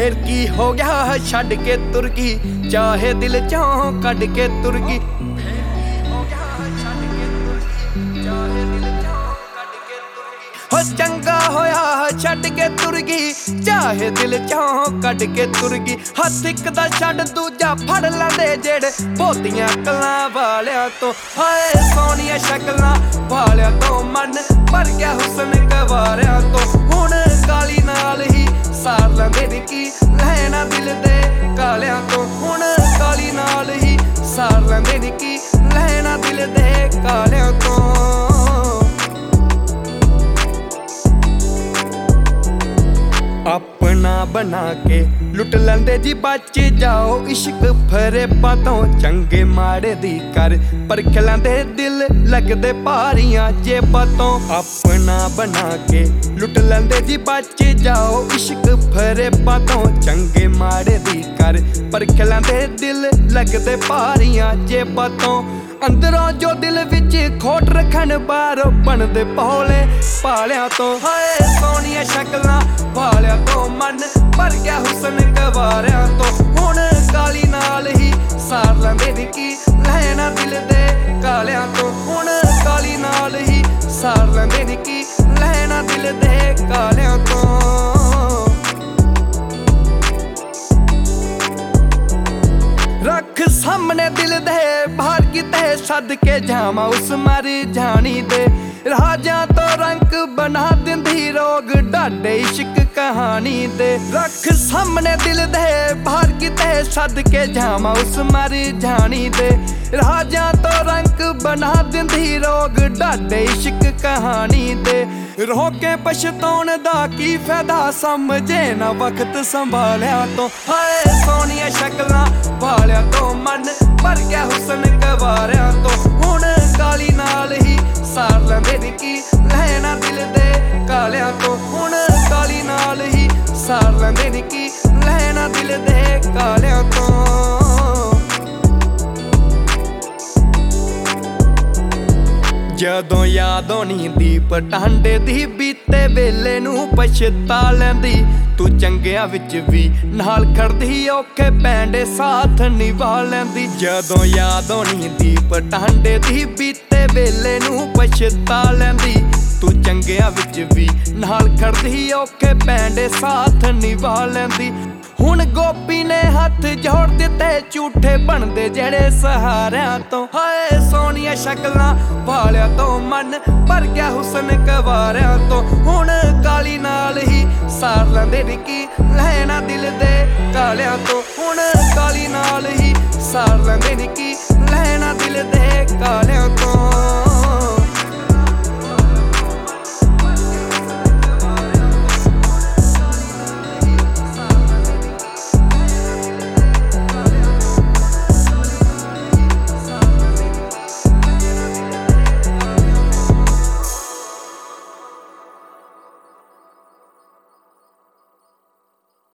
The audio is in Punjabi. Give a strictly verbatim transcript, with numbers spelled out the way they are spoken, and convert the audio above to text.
ਫੇਰ ਕੀ ਹੋ ਗਿਆ ਛੱਡ ਕੇ ਤੁਰ ਗਈ, ਚਾਹੇ ਦਿਲ ਚੋਂ ਕੱਢ ਕੇ ਤੁਰ ਗਈ। ਫੇਰ ਕੀ ਹੋ ਗਿਆ ਛੱਡ ਕੇ ਤੁਰ ਗਈ, ਚਾਹੇ ਦਿਲ ਚੋਂ ਕੱਢ ਕੇ ਤੁਰ ਗਈ। ਹੋ ਚੰਗਾ ਹੋਇਆ ਛੱਡ ਕੇ ਤੁਰ ਗਈ, ਚਾਹੇ ਦਿਲ ਚੋਂ ਕੱਢ ਕੇ ਤੁਰ ਗਈ। ਹੱਥ ਇੱਕ ਦਾ ਛੱਡ ਦੂਜਾ ਫੜ ਲੈਂਦੇ ਜਿਹੜੇ ਬਹੁਤੀਆਂ ਕਲਾਂ ਵਾਲਿਆਂ ਤੋਂ। ਹਾਏ ਸੋਹਣੀਆਂ ਸ਼ਕਲਾਂ ਵਾਲਿਆਂ ਤੋਂ ਮਨ ਭਰ ਗਿਆ ਹੁਸਨ ਗਵਾਰਿਆਂ ਤੋਂ। ਹੁਣ ਕਾਲੀ ਨਾਲ ਹੀ ਸਾਰ ਲੈਂਦੇ ਨੇ ਕੀ ਲੈਣਾ ਦਿਲ ਦੇ ਕਾਲਿਆਂ ਤੋਂ। ਹੁਣ ਕਾਲੀ ਨਾਲ ਹੀ ਸਾਰ ਲੈਂਦੇ ਨੇ ਕੀ ਲੈਣਾ ਦਿਲ ਦੇ ਕਾਲਿਆਂ ਤੋਂ। ਆਪਣਾ ਬਣਾ ਕੇ ਲੁੱਟ ਲੈਂਦੇ ਜੀ ਬਚ ਜਾਓ ਇਸ਼ਕ ਫਰੇਬਾਂ ਤੋਂ। ਚੰਗੇ ਮਾੜੇ ਦੀ ਕਰ ਪਰਖ ਲੈਂਦੇ ਦਿਲ ਲੱਗਦੇ ਭਾਰੀਆਂ ਜੇਬਾਂ ਤੋਂ। ਆਪਣਾ ਬਣਾ ਕੇ ਲੁੱਟ ਲੈਂਦੇ ਜੀ ਬਚ ਜਾਓ ਇਸ਼ਕ ਫਰੇਬਾਂ ਤੋਂ। ਚੰਗੇ ਮਾੜੇ ਦੀ ਕਰ ਪਰਖ ਲੈਂਦੇ ਦਿਲ ਲੱਗਦੇ ਭਾਰੀਆਂ ਜੇਬਾਂ ਤੋਂ। ਅੰਦਰੋਂ ਜੋ ਦਿਲ ਵਿੱਚ ਖੋਟ ਰੱਖਣ ਬਾਹਰੋਂ ਬਣਦੇ ਭੋਲੇ ਭਾਲਿਆਂ ਤੋਂ। ਹਾਏ ਸੋਹਣੀਆਂ ਸ਼ਕਲਾਂ ਵਾਲਿਆਂ ਤੋਂ ਮਨ ਭਰ ਗਿਆ ਹੁਸਨ ਗਵਾਰਿਆਂ ਤੋਂ। ਹੁਣ ਕਾਲੀ ਨਾਲ ਹੀ ਸਾਰ ਲੈਂਦੇ ਨੇ ਕੀ ਲੈਣਾ ਦਿਲ ਦੇ ਕਾਲਿਆਂ ਤੋਂ। ਹੁਣ ਕਾਲੀ ਨਾਲ ਹੀ ਸਾਰ ਲੈਂਦੇ ਨੇ ਕੀ ਲੈਣਾ ਦਿਲ ਦੇ ਕਾਲਿਆਂ ਤੋਂ। ਰੱਖ ਸਾਹਮਣੇ ਦਿਲ ਦੇ ਬਾਹਰ ਕਿਤੇ ਸੱਦ ਕੇ ਜਾਵਾਂ ਉਸ ਮਰ ਜਾਣੀ ਦੇ। ਰਾਜਾਂ ਤੋਂ ਰੰਗ ਬਣਾ ਦਿੰਦੀ ਰੋਗ ਢਾਡੇ ਇਸ਼ਕ ਕਹਾਣੀ ਦੇ। ਰੱਖ ਸਾਹਮਣੇ ਦਿਲ ਦੇ ਬਾਹਰ ਕਿਤੇ ਸੱਦ ਕੇ ਜਾਵਾਂ ਉਸ ਮਰ ਜਾਣੀ ਦੇ। ਰਾਜਾਂ ਤੋਂ ਰੰਗ ਬਣਾ ਦਿੰਦੀ ਰੋਗ ਢਾਡੇ ਇਸ਼ਕ ਕਹਾਣੀ ਦੇ। ਰੋ ਕੇ ਪਛਤਾਉਣ ਦਾ ਕੀ ਫਾਇਦਾ ਸਮਝੇ ਨਾ ਵਕਤ ਸੰਭਾਲਿਆ ਤੋਂ। ਹਾਏ ਸੋਹਣੀਆਂ ਸ਼ਕਲਾਂ ਵਾਲਿਆਂ ਤੋਂ ਮਨ ਭਰ ਗਿਆ ਹੁਸਨ ਗਵਾਰਿਆਂ ਤੋਂ। ਹੁਣ ਕਾਲੀ ਨਾਲ ਹੀ ਸਾਰ ਲੈਂਦੇ ਨੇ ਕੀ ਲੈਣਾ ਦਿਲ ਦੇ ਕਾਲਿਆਂ ਤੋਂ। ਹੁਣ ਕਾਲੀ ਨਾਲ ਹੀ ਸਾਰ ਲੈਂਦੇ ਨੇ ਕੀ ਲੈਣਾ ਦਿਲ ਦੇ ਕਾਲਿਆਂ ਤੋਂ। ਜਦੋਂ ਯਾਦ ਆਉਣੀ ਦੀਪ ਟਾਂਡੇ ਦੀ ਬੀਤੇ ਵੇਲੇ ਨੂੰ ਪਛਤਾ ਲੈਂਦੀ। ਤੂੰ ਚੰਗਿਆਂ ਵਿੱਚ ਵੀ ਨਾਲ ਖੜਦੀ ਔਖੇ ਪੈਂਡੇ ਸਾਥ ਨਿਭਾ ਲੈਂਦੀ। ਜਦੋਂ ਯਾਦ ਆਉਣੀ ਦੀਪ ਟਾਂਡੇ ਦੀ ਬੀਤੇ ਵੇਲੇ ਨੂੰ ਪਛਤਾ ਲੈਂਦੀ। ਤੂੰ ਚੰਗਿਆਂ ਵਿੱਚ ਵੀ ਨਾਲ ਖੜਦੀ ਔਖੇ ਪੈਂਡੇ ਸਾਥ ਨਿਭਾ ਲੈਂਦੀ। ਹੁਣ ਗੋਪੀ ਨੇ ਹੱਥ ਜੋੜ ਦਿੱਤੇ ਝੂਠੇ ਬਣਦੇ ਜਿਹੜੇ ਸਹਾਰਿਆਂ ਤੋਂ। ਹਾਏ ਸੋਹਣੀਆਂ ਸ਼ਕਲਾਂ ਵਾਲਿਆਂ ਤੋਂ ਮਨ ਭਰ ਗਿਆ ਹੁਸਨ ਗਵਾਰਿਆਂ ਤੋਂ। ਹੁਣ ਕਾਲੀ ਨਾਲ ਹੀ ਸਾਰ ਲੈਂਦੇ ਨੇ ਕੀ ਲੈਣਾ ਦਿਲ ਦੇ ਕਾਲਿਆਂ ਤੋਂ। ਹੁਣ ਕਾਲੀ ਨਾਲ ਹੀ ਸਾਰ ਲੈਂਦੇ ਨੇ ਕੀ ਲੈਣਾ ਦਿਲ ਦੇ ਕਾਲਿਆਂ ਤੋਂ।